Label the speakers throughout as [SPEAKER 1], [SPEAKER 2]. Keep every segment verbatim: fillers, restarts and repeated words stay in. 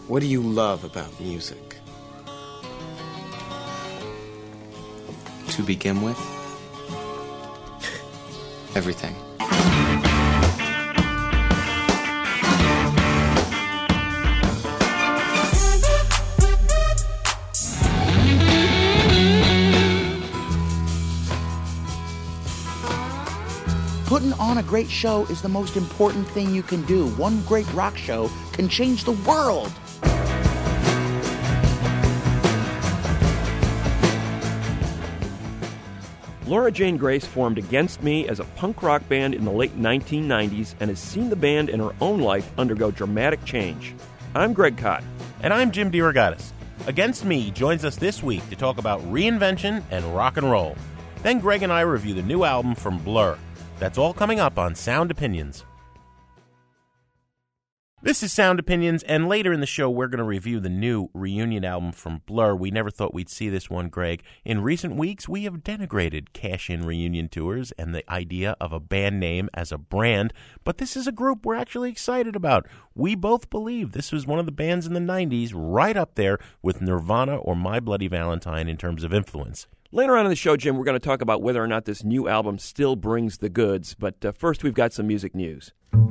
[SPEAKER 1] What do you love about music? To begin with, everything.
[SPEAKER 2] Putting on a great show is the most important thing you can do. One great rock show can change the world.
[SPEAKER 3] Laura Jane Grace formed Against Me as a punk rock band in the late nineteen nineties and has seen the band in her own life undergo dramatic change. I'm Greg Kot.
[SPEAKER 4] And I'm Jim DeRogatis. Against Me joins us this week to talk about reinvention and rock and roll. Then Greg and I review the new album from Blur. That's all coming up on Sound Opinions. This is Sound Opinions, and later in the show, we're going to review the new reunion album from Blur. We never thought we'd see this one, Greg. In recent weeks, we have denigrated cash-in reunion tours and the idea of a band name as a brand, but this is a group we're actually excited about. We both believe this was one of the bands in the nineties right up there with Nirvana or My Bloody Valentine in terms of influence.
[SPEAKER 3] Later on in the show, Jim, we're going to talk about whether or not this new album still brings the goods, but uh, first we've got some music news.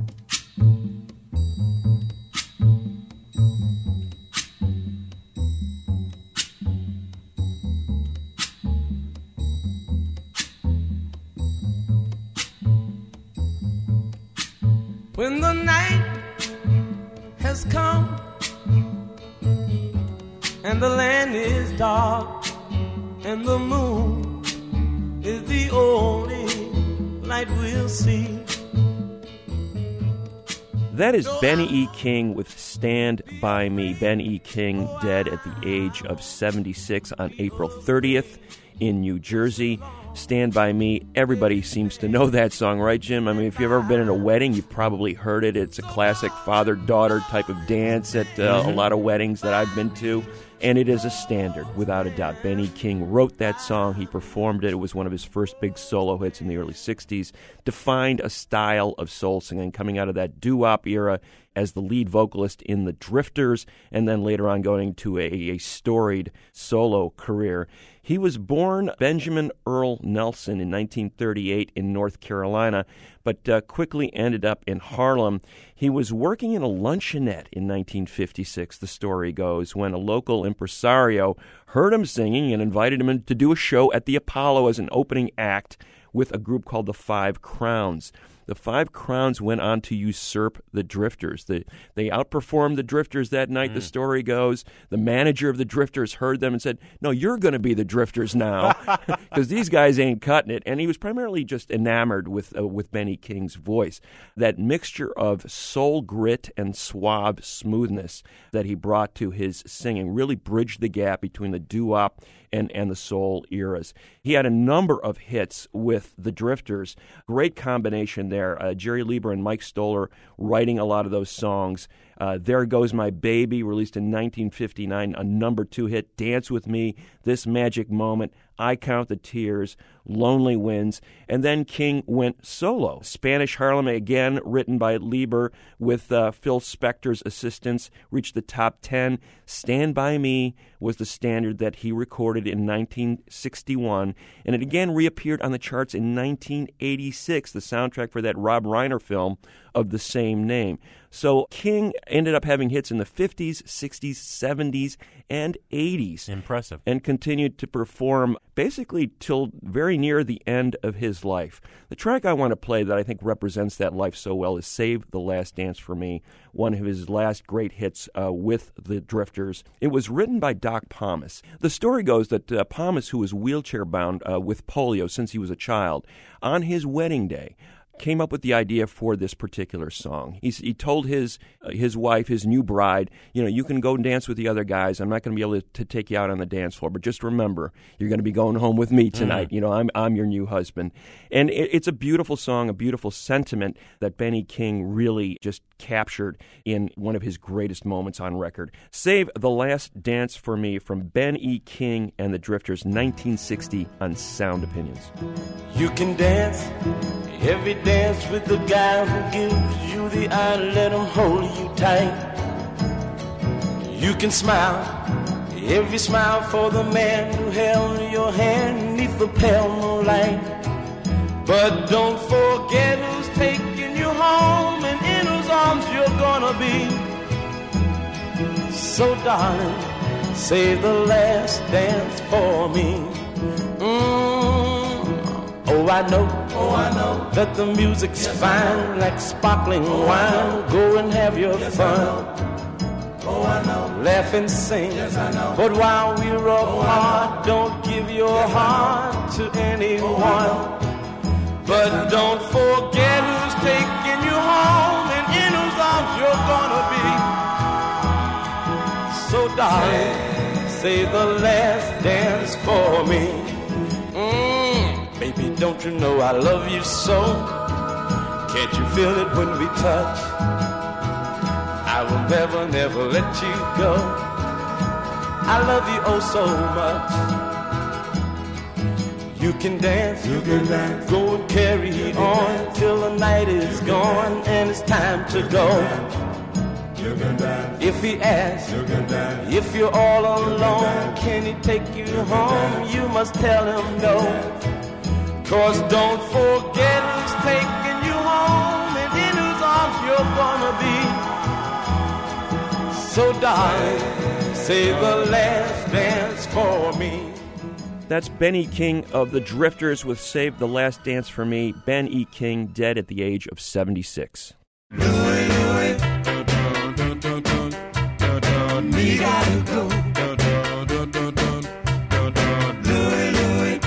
[SPEAKER 5] When the night has come and the land is dark and the moon is the only light we'll see.
[SPEAKER 3] That is Benny E. King with Stand By Me. Ben E. King dead at the age of seventy-six on April thirtieth in New Jersey. Stand By Me, everybody seems to know that song, right, Jim? I mean, if you've ever been in a wedding, you've probably heard it. It's a classic father-daughter type of dance at uh, mm-hmm. a lot of weddings that I've been to. And it is a standard, without a doubt. Benny King wrote that song. He performed it. It was one of his first big solo hits in the early sixties. Defined a style of soul singing coming out of that doo-wop era as the lead vocalist in the Drifters, and then later on going to a, a storied solo career. He was born Benjamin Earl Nelson in nineteen thirty-eight in North Carolina, but uh, quickly ended up in Harlem. He was working in a luncheonette in nineteen fifty-six, the story goes, when a local impresario heard him singing and invited him in to do a show at the Apollo as an opening act with a group called the Five Crowns. The Five Crowns went on to usurp the Drifters. The, they outperformed the Drifters that night, mm. the story goes. The manager of the Drifters heard them and said, no, you're going to be the Drifters now, because these guys ain't cutting it. And he was primarily just enamored with, uh, with Benny King's voice. That mixture of soul grit and suave smoothness that he brought to his singing really bridged the gap between the doo-wop and, and the soul eras. He had a number of hits with the Drifters. Great combination there. Uh, Jerry Lieber and Mike Stoller writing a lot of those songs. Uh, There Goes My Baby, released in nineteen fifty-nine, a number two hit. Dance With Me, This Magic Moment, I Count the Tears, Lonely Winds, and then King went solo. Spanish Harlem, again, written by Lieber with uh, Phil Spector's assistance, reached the top ten. Stand By Me was the standard that he recorded in nineteen sixty-one, and it again reappeared on the charts in nineteen eighty-six, the soundtrack for that Rob Reiner film of the same name. So King ended up having hits in the fifties, sixties, seventies, and eighties.
[SPEAKER 4] Impressive.
[SPEAKER 3] And continued to perform basically till very near the end of his life. The track I want to play that I think represents that life so well is Save the Last Dance for Me, one of his last great hits uh, with the Drifters. It was written by Doc Pomus. The story goes that uh, Pomus, who was wheelchair-bound uh, with polio since he was a child, on his wedding day, came up with the idea for this particular song. He, he told his uh, his wife, his new bride, you know, you can go and dance with the other guys. I'm not going to be able to, to take you out on the dance floor, but just remember, you're going to be going home with me tonight. Mm. You know, I'm I'm your new husband. And it, it's a beautiful song, a beautiful sentiment that Benny King really just captured in one of his greatest moments on record. Save the Last Dance for Me from Ben E. King and the Drifters, nineteen sixty on Sound Opinions.
[SPEAKER 5] You can dance every dance with the guy who gives you the eye, let him hold you tight. You can smile, every smile for the man who held your hand neath the pale moonlight. But don't forget who's taking you home and in whose arms you're gonna be. So darling, save the last dance for me. Mm. Oh, I know, oh, I know that the music's yes, fine like sparkling oh, wine. Go and have your yes, fun. Oh, I know. Laugh and sing. Yes, I know. But while we're apart, oh, don't give your yes, heart to anyone. Oh, but yes, don't forget who's taking you home and in whose arms you're gonna be. So darling, say the last dance for me. Mm, baby, don't you know I love you so? Can't you feel it when we touch? I will never, never let you go. I love you oh so much. You can dance, you can dance. Go and carry on dance. Till the night is gone and it's time to go. You can dance. If he asks, you can dance. If you're all alone, you can he take you you home? You must tell him no. Cause don't forget who's taking you home and in whose arms you're gonna be. So darling, say the last dance for me.
[SPEAKER 3] That's Ben E. King of the Drifters with Save the Last Dance for Me. Ben E. King, dead at the age of seventy-six.
[SPEAKER 5] Louie, Louie, me gotta go. Louie, Louie,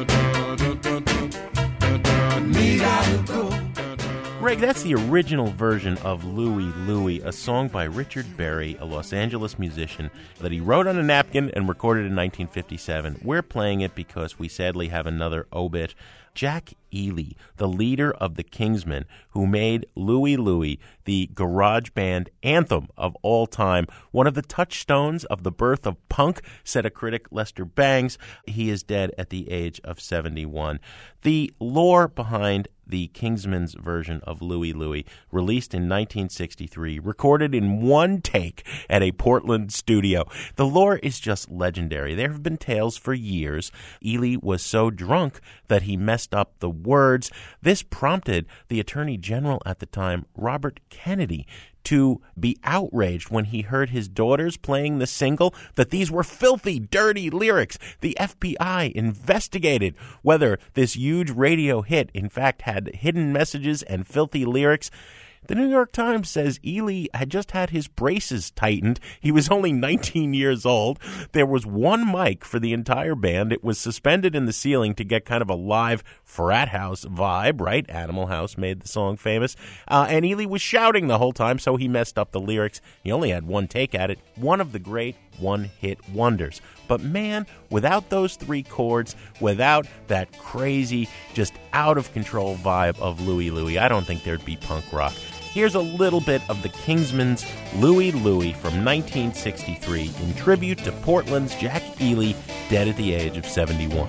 [SPEAKER 5] me gotta go.
[SPEAKER 4] Greg, that's the original version of Louie, Louie, a song by Richard Berry, a Los Angeles musician, that he wrote on a napkin and recorded in nineteen fifty-seven. We're playing it because we sadly have another obit. Jack Ely, the leader of the Kingsmen, who made Louie, Louie the garage band anthem of all time, one of the touchstones of the birth of punk, said a critic, Lester Bangs. He is dead at the age of seventy-one. The lore behind the Kingsmen's version of Louie, Louie, released in nineteen sixty-three, recorded in one take at a Portland studio. The lore is just legendary. There have been tales for years. Ely was so drunk that he messed up the words. This prompted the Attorney General at the time, Robert Kennedy, to be outraged when he heard his daughters playing the single that these were filthy, dirty lyrics. The F B I investigated whether this huge radio hit, in fact, had hidden messages and filthy lyrics. The New York Times says Ely had just had his braces tightened. He was only nineteen years old. There was one mic for the entire band. It was suspended in the ceiling to get kind of a live frat house vibe, right? Animal House made the song famous. Uh, and Ely was shouting the whole time, so he messed up the lyrics. He only had one take at it. One of the great one-hit wonders. But man, without those three chords, without that crazy, just out-of-control vibe of Louie, Louie, I don't think there'd be punk rock. Here's a little bit of the Kingsmen's Louie, Louie from nineteen sixty-three in tribute to Portland's Jack Ely, dead at the age of seventy-one.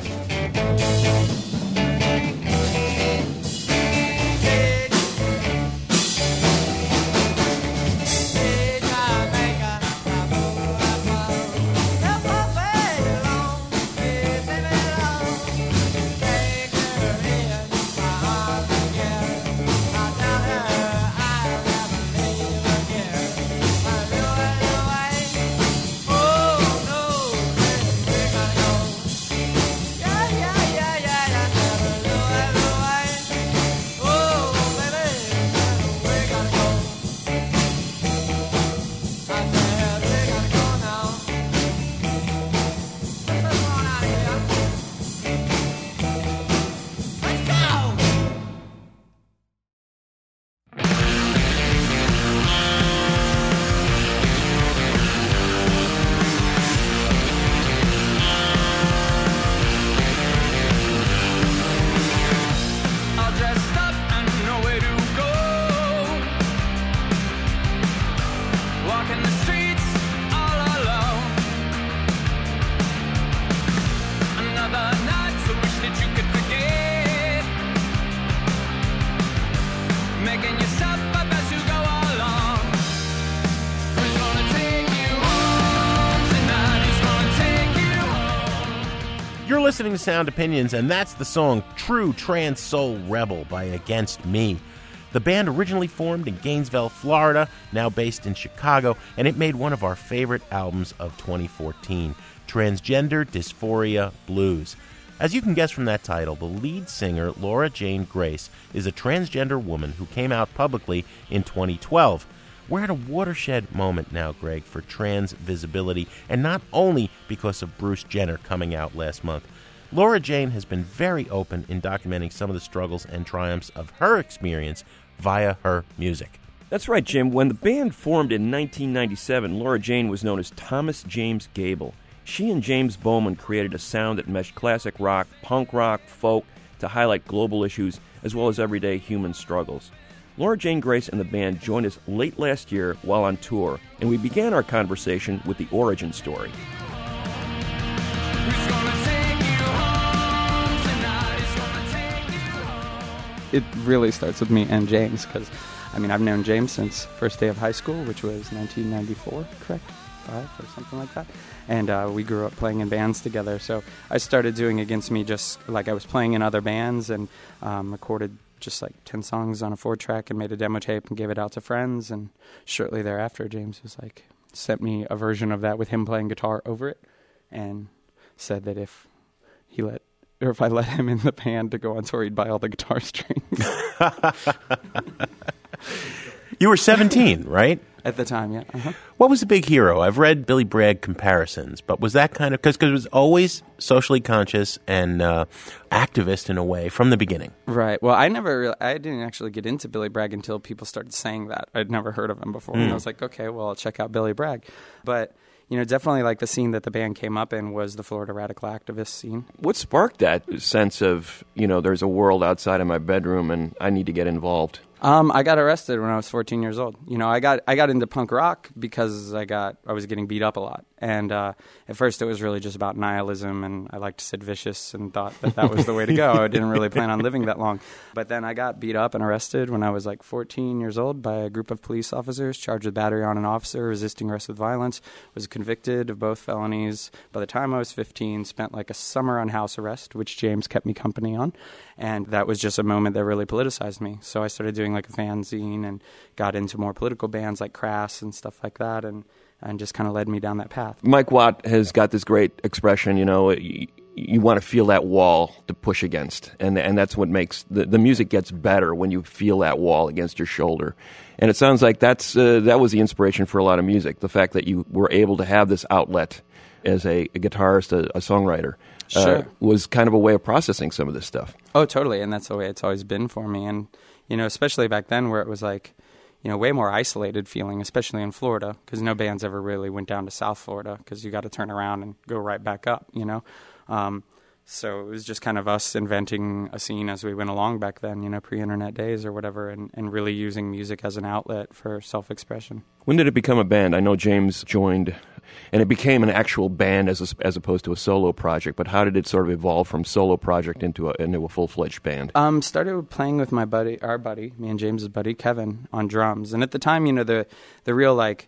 [SPEAKER 5] Yeah, yeah, yeah, yeah, yeah.
[SPEAKER 4] listening to Sound Opinions, and that's the song True Trans Soul Rebel by Against Me. The band originally formed in Gainesville, Florida, now based in Chicago, and it made one of our favorite albums of twenty fourteen, Transgender Dysphoria Blues. As you can guess from that title, the lead singer, Laura Jane Grace, is a transgender woman who came out publicly in twenty twelve. We're at a watershed moment now, Greg, for trans visibility, and not only because of Bruce Jenner coming out last month. Laura Jane has been very open in documenting some of the struggles and triumphs of her experience via her music.
[SPEAKER 3] That's right, Jim. When the band formed in nineteen ninety-seven, Laura Jane was known as Thomas James Gable. She and James Bowman created a sound that meshed classic rock, punk rock, folk to highlight global issues as well as everyday human struggles. Laura Jane Grace and the band joined us late last year while on tour, and we began our conversation with the origin story.
[SPEAKER 6] It really starts with me and James, because, I mean, I've known James since first day of high school, which was nineteen ninety-four, correct? Five or something like that. And uh, we grew up playing in bands together. So I started doing Against Me just like I was playing in other bands, and um, recorded just like ten songs on a four track and made a demo tape and gave it out to friends. And shortly thereafter, James was like, sent me a version of that with him playing guitar over it, and said that if he let, or if I let him in the band to go on tour, he'd buy all the guitar strings.
[SPEAKER 4] You were seventeen, right?
[SPEAKER 6] At the time, yeah. Uh-huh.
[SPEAKER 4] What was the big hero? I've read Billy Bragg comparisons, but was that kind of, because it was always socially conscious and uh, activist in a way from the beginning.
[SPEAKER 6] Right. Well, I never, really, I didn't actually get into Billy Bragg until people started saying that. I'd never heard of him before, mm. and I was like, okay, well, I'll check out Billy Bragg. But you know, definitely like the scene that the band came up in was the Florida radical activist scene.
[SPEAKER 3] What sparked that sense of, you know, there's a world outside of my bedroom and I need to get involved?
[SPEAKER 6] Um, I got arrested when I was fourteen years old. You know, I got I got into punk rock because I got I was getting beat up a lot. And uh, at first it was really just about nihilism, and I liked Sid Vicious and thought that that was the way to go. I didn't really plan on living that long. But then I got beat up and arrested when I was like fourteen years old by a group of police officers charged with battery on an officer, resisting arrest with violence, was convicted of both felonies. By the time I was fifteen, spent like a summer on house arrest, which James kept me company on. And that was just a moment that really politicized me. So I started doing like a fanzine and got into more political bands like Crass and stuff like that, and and just kind of led me down that path.
[SPEAKER 3] Mike Watt has got this great expression, you know, you, you want to feel that wall to push against, and and that's what makes, the, the music gets better when you feel that wall against your shoulder. And it sounds like that's uh, that was the inspiration for a lot of music, the fact that you were able to have this outlet as a, a guitarist, a, a songwriter.
[SPEAKER 6] Sure.
[SPEAKER 3] Uh, was kind of a way of processing some of this stuff.
[SPEAKER 6] Oh, totally, and that's the way it's always been for me. And, you know, especially back then where it was like, you know, way more isolated feeling, especially in Florida, because no bands ever really went down to South Florida because you got to turn around and go right back up, you know. Um, so it was just kind of us inventing a scene as we went along back then, you know, pre-internet days or whatever, and, and really using music as an outlet for self-expression. When
[SPEAKER 3] did it become a band? I know James joined, and it became an actual band as a, as opposed to a solo project, but how did it sort of evolve from solo project into a, into a full-fledged band?
[SPEAKER 6] Um, started playing with my buddy, our buddy, me and James's buddy, Kevin, on drums. And at the time, you know, the the real, like,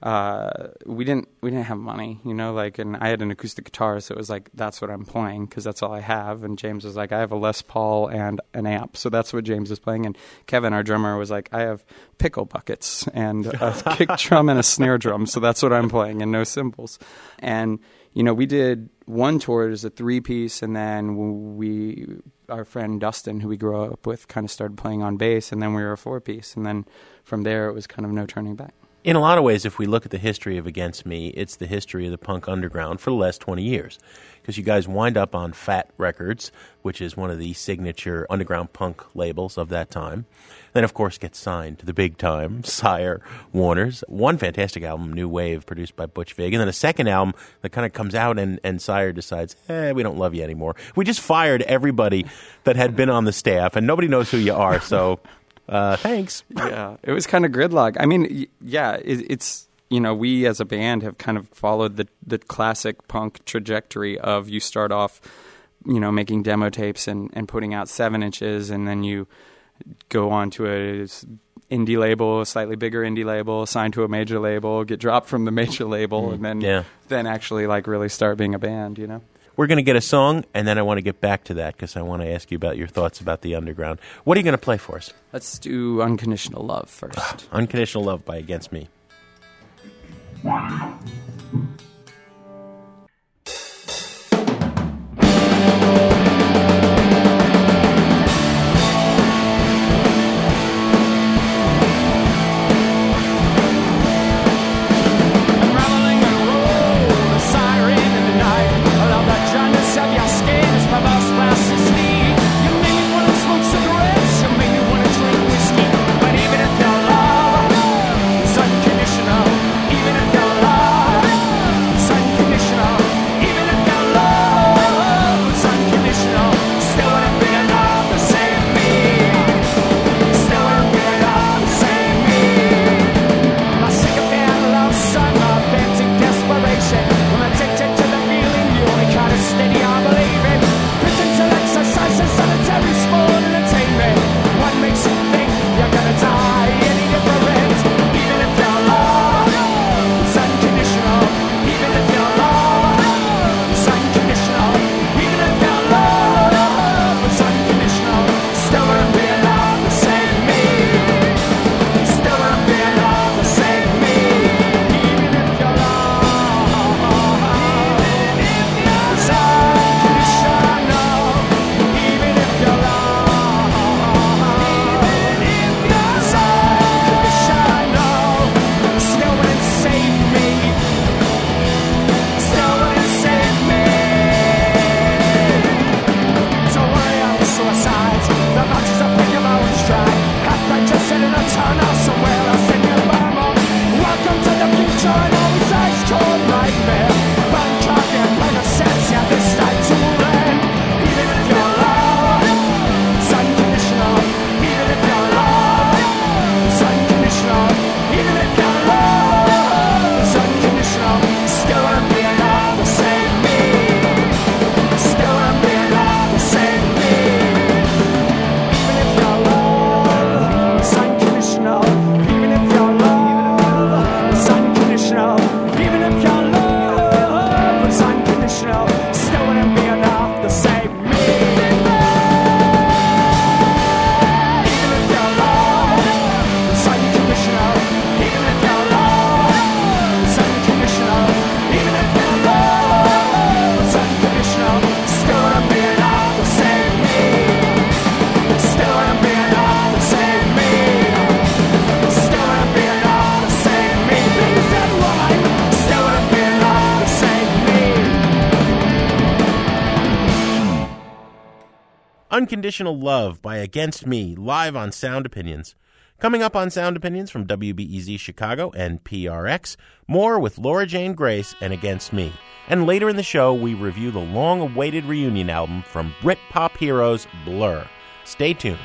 [SPEAKER 6] uh, we didn't we didn't have money, you know, like, and I had an acoustic guitar, so it was like, that's what I'm playing, because that's all I have. And James was like, I have a Les Paul and an amp, so that's what James is playing. And Kevin, our drummer, was like, I have pickle buckets and a kick drum and a snare drum, so that's what I'm playing, and no cymbals. And, you know, we did one tour as a three-piece, and then we, our friend Dustin, who we grew up with, kind of started playing on bass, and then we were a four-piece. And then from there, it was kind of no turning back.
[SPEAKER 4] In a lot of ways, if we look at the history of Against Me, it's the history of the punk underground for the last twenty years. Because you guys wind up on Fat Records, which is one of the signature underground punk labels of that time. Then, of course, get signed to the big time, Sire, Warner's. One fantastic album, New Wave, produced by Butch Vig. And then a second album that kind of comes out and, and Sire decides, eh, we don't love you anymore. We just fired everybody that had been on the staff, and nobody knows who you are, so... Uh, thanks.
[SPEAKER 6] Yeah, it was kind of gridlock. I mean, y- yeah, it, it's, you know, we as a band have kind of followed the, the classic punk trajectory of you start off, you know, making demo tapes and, and putting out seven inches, and then you go on to a indie label, a slightly bigger indie label, sign to a major label, get dropped from the major label, mm, and then
[SPEAKER 4] yeah.
[SPEAKER 6] then actually like really start being a band, you know?
[SPEAKER 4] We're going to get a song, and then I want to get back to that because I want to ask you about your thoughts about the underground. What are you going to play for us?
[SPEAKER 6] Let's do Unconditional Love first.
[SPEAKER 4] Unconditional Love by Against Me. Unconditional Love by Against Me, live on Sound Opinions. Coming up on Sound Opinions from W B E Z Chicago and P R X, more with Laura Jane Grace and Against Me. And later in the show, we review the long-awaited reunion album from Britpop heroes Blur. Stay tuned.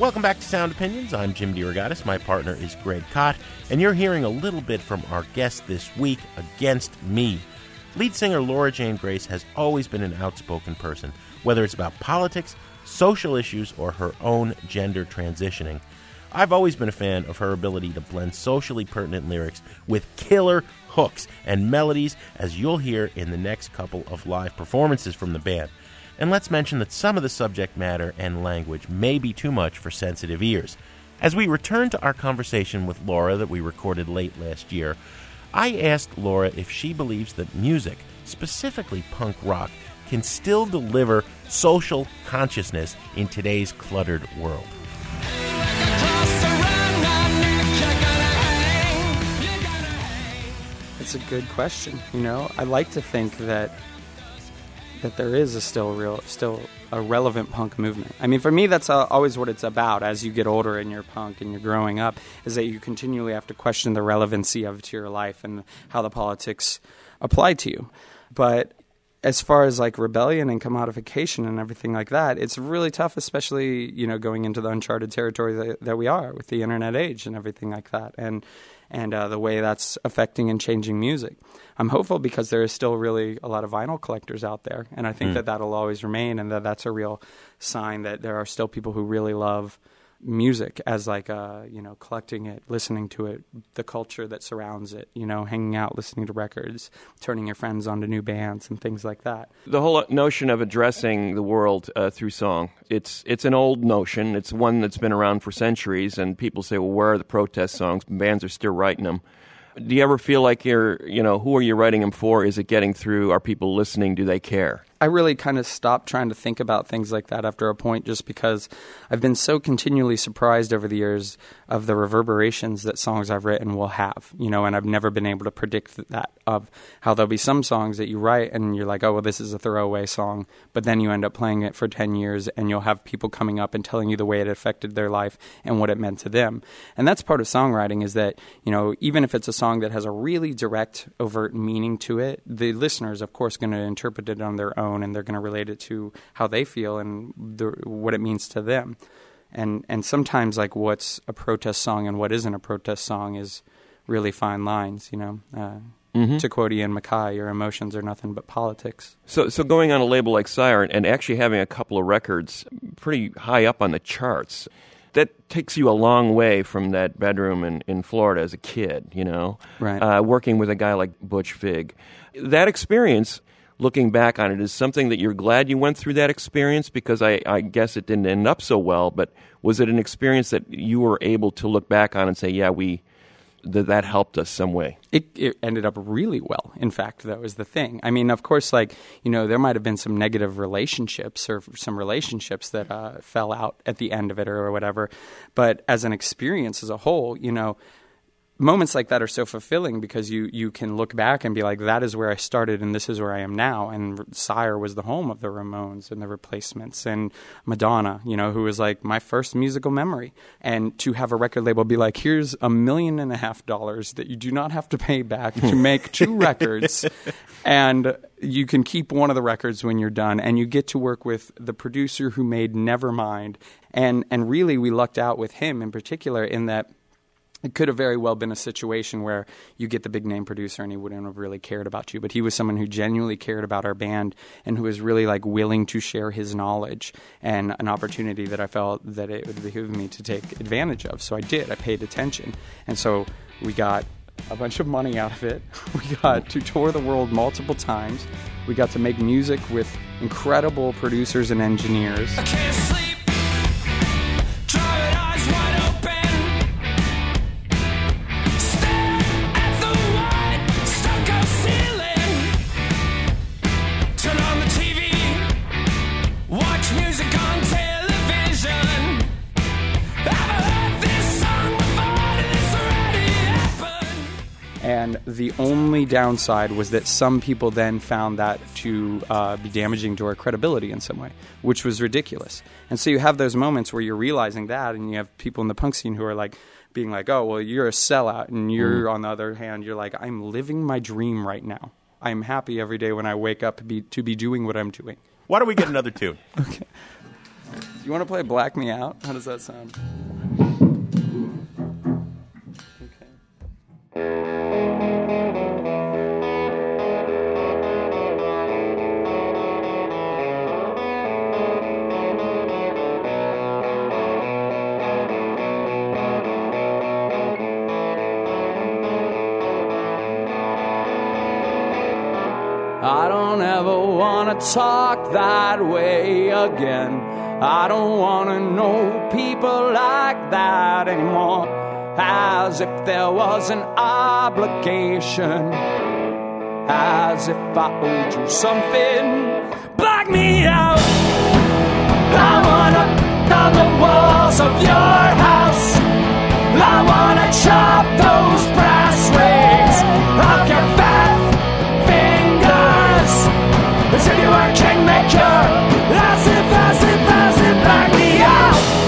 [SPEAKER 4] Welcome back to Sound Opinions. I'm Jim DeRogatis. My partner is Greg Kot, and you're hearing a little bit from our guest this week, Against Me. Lead singer Laura Jane Grace has always been an outspoken person, whether it's about politics, social issues, or her own gender transitioning. I've always been a fan of her ability to blend socially pertinent lyrics with killer hooks and melodies, as you'll hear in the next couple of live performances from the band. And let's mention that some of the subject matter and language may be too much for sensitive ears. As we return to our conversation with Laura that we recorded late last year, I asked Laura if she believes that music, specifically punk rock, can still deliver social consciousness in today's cluttered world.
[SPEAKER 6] It's a good question. You know, I like to think that that there is a still real, still a relevant punk movement. I mean, for me, that's uh, always what it's about. As you get older and you're punk and you're growing up, is that you continually have to question the relevancy of it to your life and how the politics apply to you. But as far as like rebellion and commodification and everything like that, it's really tough, especially, you know, going into the uncharted territory that, that we are with the internet age and everything like that. And and uh, the way that's affecting and changing music. I'm hopeful because there is still really a lot of vinyl collectors out there, and I think mm. that that'll always remain, and that that's a real sign that there are still people who really love music as like, uh, you know, collecting it, listening to it, the culture that surrounds it, you know, hanging out, listening to records, turning your friends onto new bands and things like that.
[SPEAKER 3] The whole notion of addressing the world uh, through song, it's it's an old notion. It's one that's been around for centuries, and people say, well, where are the protest songs? Bands are still writing them. Do you ever feel like you're, you know, who are you writing them for? Is it getting through? Are people listening? Do they care?
[SPEAKER 6] I really kind of stopped trying to think about things like that after a point, just because I've been so continually surprised over the years of the reverberations that songs I've written will have, you know, and I've never been able to predict that, of how there'll be some songs that you write and you're like, oh, well, this is a throwaway song, but then you end up playing it for ten years and you'll have people coming up and telling you the way it affected their life and what it meant to them. And that's part of songwriting, is that, you know, even if it's a song that has a really direct, overt meaning to it, the listener is, of course, going to interpret it on their own, and they're going to relate it to how they feel and the, what it means to them. And and sometimes, like, what's a protest song and what isn't a protest song is really fine lines, you know. Uh, mm-hmm. To quote Ian MacKaye, your emotions are nothing but politics.
[SPEAKER 3] So so going on a label like Sire and actually having a couple of records pretty high up on the charts, that takes you a long way from that bedroom in, in Florida as a kid, you know,
[SPEAKER 6] right.
[SPEAKER 3] uh, working with a guy like Butch Vig. That experience, looking back on it, is something that you're glad you went through that experience, because I, I guess it didn't end up so well, but was it an experience that you were able to look back on and say, yeah, we th- that helped us some way?
[SPEAKER 6] It, it ended up really well. In fact, that was the thing. I mean, of course, like, you know, there might have been some negative relationships or some relationships that uh, fell out at the end of it or whatever, but as an experience as a whole, you know, moments like that are so fulfilling, because you, you can look back and be like, that is where I started and this is where I am now. And Sire was the home of the Ramones and the Replacements and Madonna, you know, who was like my first musical memory. And to have a record label be like, here's a million and a half dollars that you do not have to pay back to make two records, and you can keep one of the records when you're done, and you get to work with the producer who made Nevermind. And, and really, we lucked out with him in particular, in that it could have very well been a situation where you get the big name producer and he wouldn't have really cared about you. But he was someone who genuinely cared about our band and who was really like willing to share his knowledge, and an opportunity that I felt that it would behoove me to take advantage of. So I did. I paid attention. And so we got a bunch of money out of it. We got to tour the world multiple times. We got to make music with incredible producers and engineers.
[SPEAKER 5] I can't sleep. Driving eyes wide open.
[SPEAKER 6] And the only downside was that some people then found that to uh, be damaging to our credibility in some way, which was ridiculous. And so you have those moments where you're realizing that, and you have people in the punk scene who are like, being like, oh, well, you're a sellout. And you're, mm. on the other hand, you're like, I'm living my dream right now. I'm happy every day when I wake up to be, to be doing what I'm doing.
[SPEAKER 4] Why don't we get another tune?
[SPEAKER 6] Okay. You want to play Black Me Out? How does that sound?
[SPEAKER 7] I don't ever want to talk that way again. I don't want to know people like that anymore. As if there was an obligation, as if I owed you something. Black me out. I wanna on the walls of your house. I wanna chop those brass rings off your fat fingers. As if you were a kingmaker. As if, as if, as if, black me out.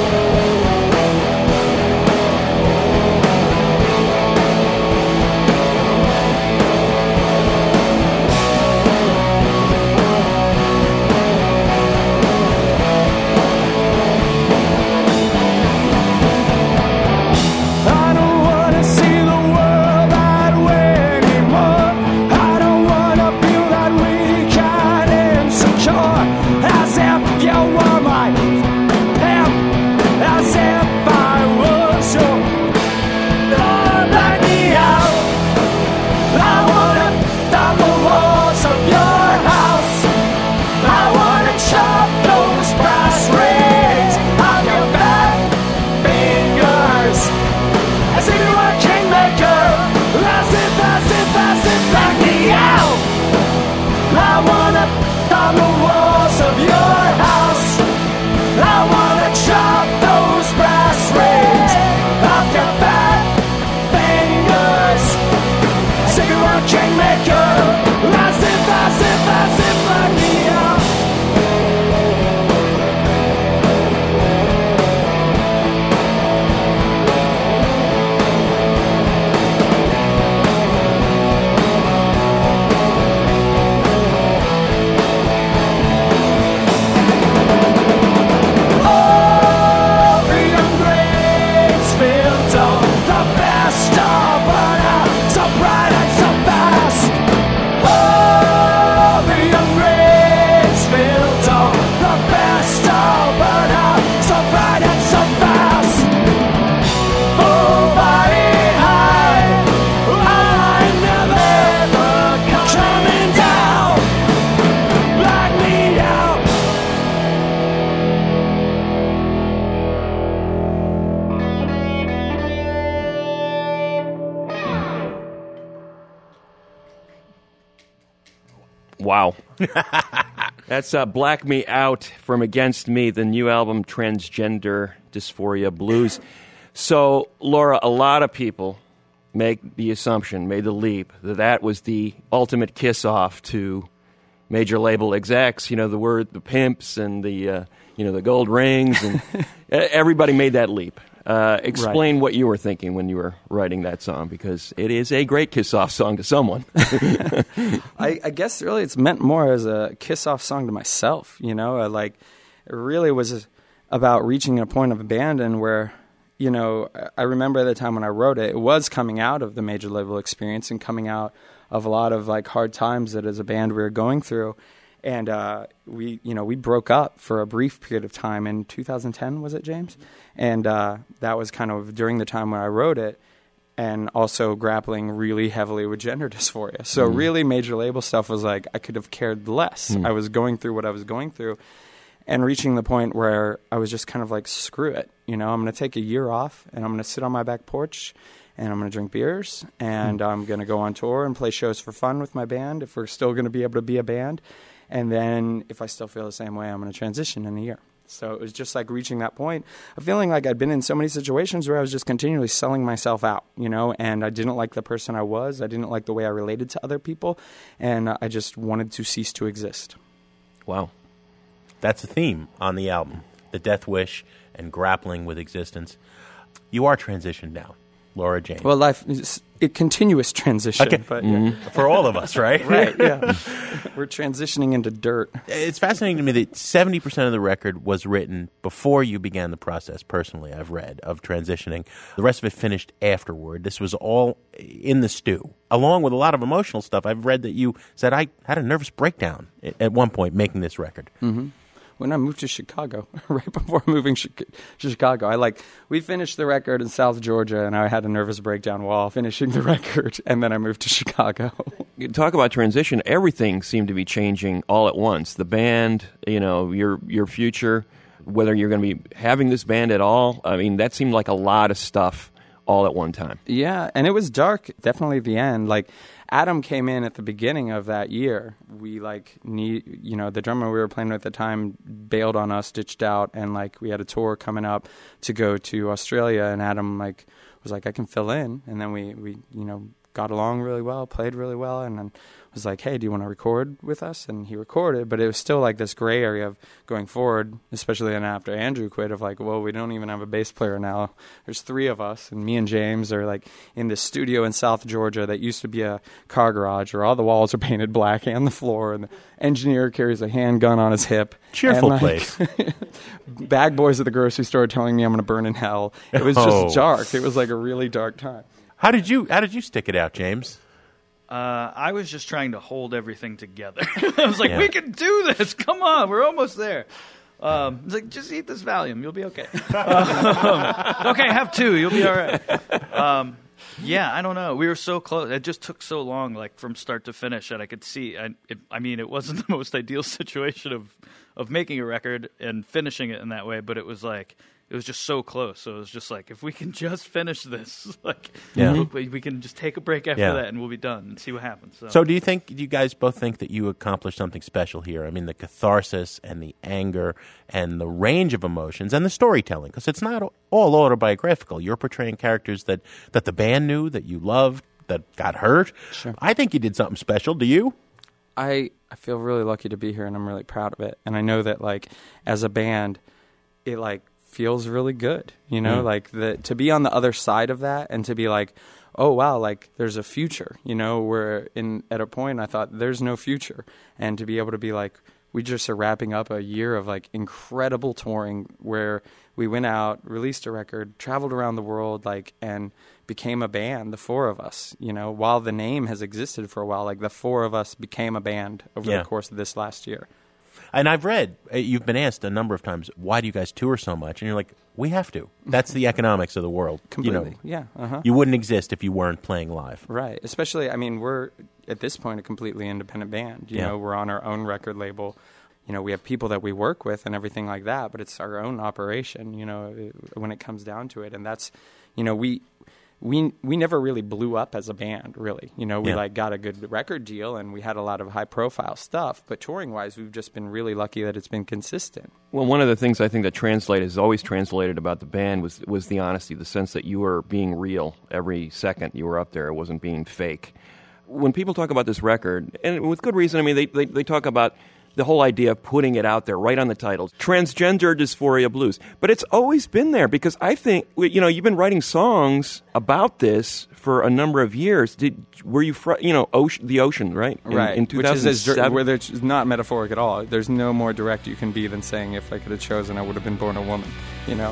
[SPEAKER 3] Wow. That's uh, Black Me Out from Against Me, the new album Transgender Dysphoria Blues. So, Laura, a lot of people make the assumption, made the leap, that that was the ultimate kiss-off to major label execs, you know, the word, the pimps and the, uh, you know, the gold rings, and everybody made that leap. Uh, explain right. what you were thinking when you were writing that song, because it is a great kiss-off song to someone.
[SPEAKER 6] I, I guess really it's meant more as a kiss-off song to myself, you know? I, like, it really was about reaching a point of abandon where, you know, I remember the time when I wrote it, it was coming out of the major label experience and coming out of a lot of, like, hard times that as a band we were going through. And uh, we, you know, we broke up for a brief period of time in two thousand ten, was it, James? And uh, that was kind of during the time when I wrote it, and also grappling really heavily with gender dysphoria. So mm. really major label stuff was like, I could have cared less. Mm. I was going through what I was going through and reaching the point where I was just kind of like, screw it. You know, I'm going to take a year off and I'm going to sit on my back porch and I'm going to drink beers and mm. I'm going to go on tour and play shows for fun with my band if we're still going to be able to be a band. And then if I still feel the same way, I'm going to transition in a year. So it was just like reaching that point of feeling like I'd been in so many situations where I was just continually selling myself out, you know, and I didn't like the person I was. I didn't like the way I related to other people. And I just wanted to cease to exist.
[SPEAKER 4] Wow. That's a theme on the album, the death wish and grappling with existence. You are transitioned now. Laura James.
[SPEAKER 6] Well, life is a continuous transition.
[SPEAKER 4] Okay.
[SPEAKER 6] But,
[SPEAKER 4] mm-hmm.
[SPEAKER 6] yeah.
[SPEAKER 4] For all of us, right?
[SPEAKER 6] Right, yeah. We're transitioning into dirt.
[SPEAKER 4] It's fascinating to me that seventy percent of the record was written before you began the process, personally, I've read, of transitioning. The rest of it finished afterward. This was all in the stew, along with a lot of emotional stuff. I've read that you said, I had a nervous breakdown at one point making this record.
[SPEAKER 6] Mm-hmm. When I moved to Chicago, right before moving to Chicago, I like, we finished the record in South Georgia, and I had a nervous breakdown while finishing the record, and then I moved to Chicago.
[SPEAKER 3] Talk about transition. Everything seemed to be changing all at once. The band, you know, your your future, whether you're going to be having this band at all. I mean, that seemed like a lot of stuff all at one time.
[SPEAKER 6] Yeah, and it was dark, definitely at the end. Like, Adam came in at the beginning of that year. We, like, need, you know, the drummer we were playing with at the time bailed on us, ditched out, and, like, we had a tour coming up to go to Australia, and Adam, like, was like, I can fill in. And then we, we you know, got along really well, played really well, and then was like, hey, do you want to record with us? And he recorded, but it was still like this gray area of going forward, especially then after Andrew quit, of like, well, we don't even have a bass player now. There's three of us, and me and James are like in this studio in South Georgia that used to be a car garage where all the walls are painted black and the floor, and the engineer carries a handgun on his hip.
[SPEAKER 4] Cheerful
[SPEAKER 6] and, like,
[SPEAKER 4] place.
[SPEAKER 6] Bag boys at the grocery store telling me I'm going to burn in hell. It was just
[SPEAKER 4] Oh.
[SPEAKER 6] dark. It was like a really dark time.
[SPEAKER 4] How did you How did you stick it out, James?
[SPEAKER 8] Uh, I was just trying to hold everything together. I was like,
[SPEAKER 4] Yeah.
[SPEAKER 8] we can do this. Come on, we're almost there. Um, it's like, just eat this Valium. You'll be okay. um, okay, have two. You'll be all right. Um, yeah, I don't know. We were so close. It just took so long, like from start to finish, that I could see. I, it, I mean, it wasn't the most ideal situation of of making a record and finishing it in that way, but it was like, it was just so close. So it was just like, if we can just finish this, like,
[SPEAKER 4] Yeah.
[SPEAKER 8] we, we can just take a break after
[SPEAKER 4] Yeah.
[SPEAKER 8] that and we'll be done and see what happens. So,
[SPEAKER 4] So do you think, do you guys both think that you accomplished something special here? I mean, the catharsis and the anger and the range of emotions and the storytelling, because it's not all autobiographical. You're portraying characters that, that the band knew, that you loved, that got hurt.
[SPEAKER 6] Sure.
[SPEAKER 4] I think you did something special. Do you?
[SPEAKER 6] I, I feel really lucky to be here, and I'm really proud of it. And I know that, like, as a band, it, like, feels really good, you know,
[SPEAKER 4] Mm.
[SPEAKER 6] like the to be on the other side of that and to be like, oh wow, like there's a future, you know, where in at a point I thought there's no future, and to be able to be like, we just are wrapping up a year of like incredible touring where we went out, released a record, traveled around the world, like, and became a band, the four of us, you know, while the name has existed for a while, like the four of us became a band over
[SPEAKER 4] Yeah.
[SPEAKER 6] the course of this last year.
[SPEAKER 4] And I've read, uh, you've been asked a number of times, why do you guys tour so much? And you're like, we have to. That's the economics of the world.
[SPEAKER 6] Completely,
[SPEAKER 4] You know,
[SPEAKER 6] yeah, uh-huh.
[SPEAKER 4] you wouldn't exist if you weren't playing live.
[SPEAKER 6] Right. Especially, I mean, we're at this point a completely independent band. You
[SPEAKER 4] Yeah.
[SPEAKER 6] know, we're on our own record label. You know, we have people that we work with and everything like that, but it's our own operation, you know, it- when it comes down to it. And that's, you know, we we we never really blew up as a band, really. You know, we
[SPEAKER 4] Yeah.
[SPEAKER 6] like got a good record deal and we had a lot of high profile stuff, but touring wise, we've just been really lucky that it's been consistent.
[SPEAKER 3] Well, one of the things I think that translated has always translated about the band was was the honesty, the sense that you were being real every second you were up there. It wasn't being fake. When people talk about this record, and with good reason, I mean, they, they, they talk about the whole idea of putting it out there right on the title, Transgender Dysphoria Blues. But it's always been there because I think, you know, you've been writing songs about this for a number of years. Did Were you, fr- you know, ocean, the ocean, right? In,
[SPEAKER 6] right,
[SPEAKER 3] In
[SPEAKER 6] which is as dir-
[SPEAKER 3] two thousand seven.
[SPEAKER 6] where it's not metaphoric at all. There's no more direct you can be than saying, if I could have chosen, I would have been born a woman, you know?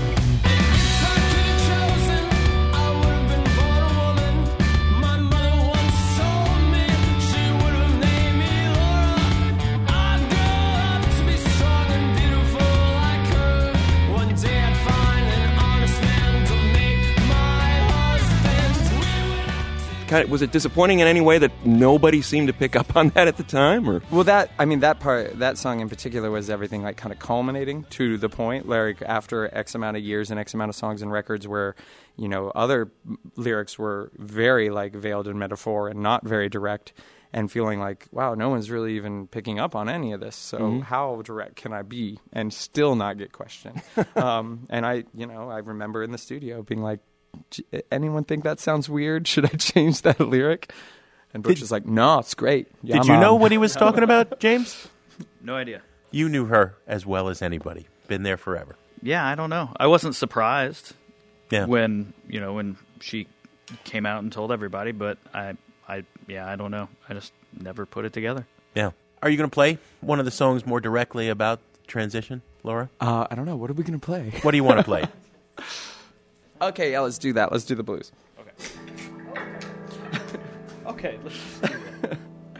[SPEAKER 3] Kind of, was it disappointing in any way that nobody seemed to pick up on that at the time? Or
[SPEAKER 6] Well, that I mean, that part, that song in particular, was everything like kind of culminating to the point, like after X amount of years and X amount of songs and records, where you know other lyrics were very like veiled in metaphor and not very direct, and feeling like, wow, no one's really even picking up on any of this. So
[SPEAKER 3] Mm-hmm.
[SPEAKER 6] how direct can I be and still not get questioned? um, and I, you know, I remember in the studio being like, anyone think that sounds weird? Should I change that lyric? And Butch
[SPEAKER 4] Did-
[SPEAKER 6] is like, no, it's great. Yeah,
[SPEAKER 4] Did you
[SPEAKER 6] Mom.
[SPEAKER 4] know what he was talking about, James?
[SPEAKER 8] no idea.
[SPEAKER 4] You knew her as well as anybody. Been there forever.
[SPEAKER 8] Yeah, I don't know. I wasn't surprised.
[SPEAKER 4] Yeah.
[SPEAKER 8] when you know when she came out and told everybody. But I, I, yeah, I don't know. I just never put it together.
[SPEAKER 4] Yeah. Are you going to play one of the songs more directly about transition, Laura?
[SPEAKER 6] Uh, I don't know. What are we going to play?
[SPEAKER 4] What do you want to play?
[SPEAKER 6] Okay, yeah, let's do that. Let's do the blues.
[SPEAKER 8] Okay, let's just do that.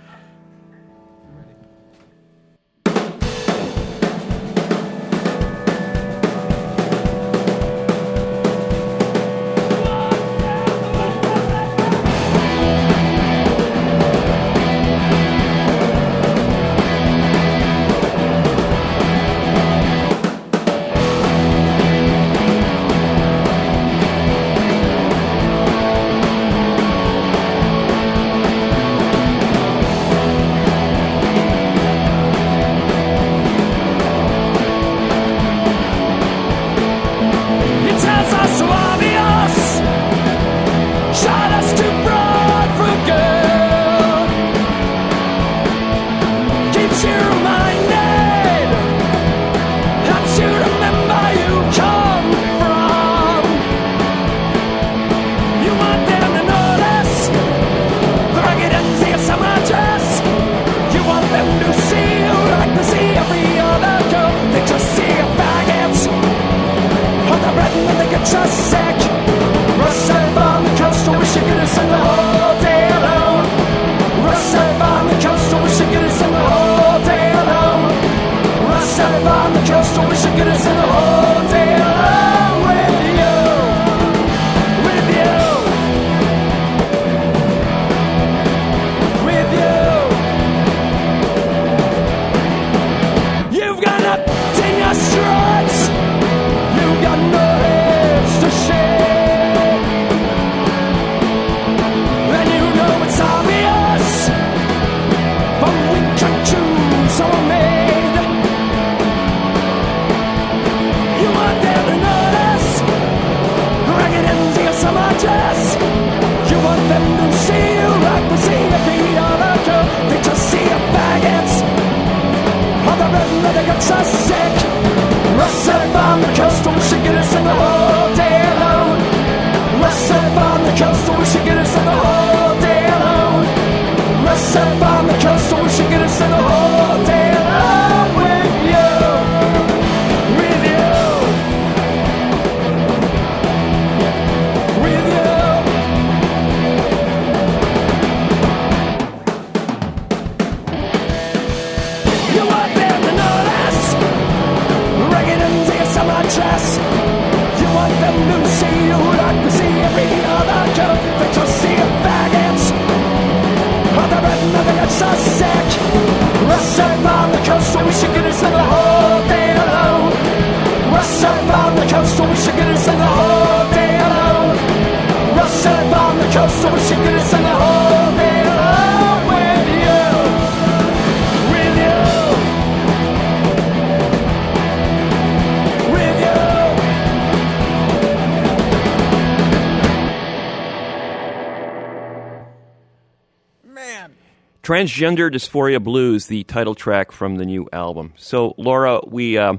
[SPEAKER 3] Transgender Dysphoria Blues, the title track from the new album. So, Laura, we, uh,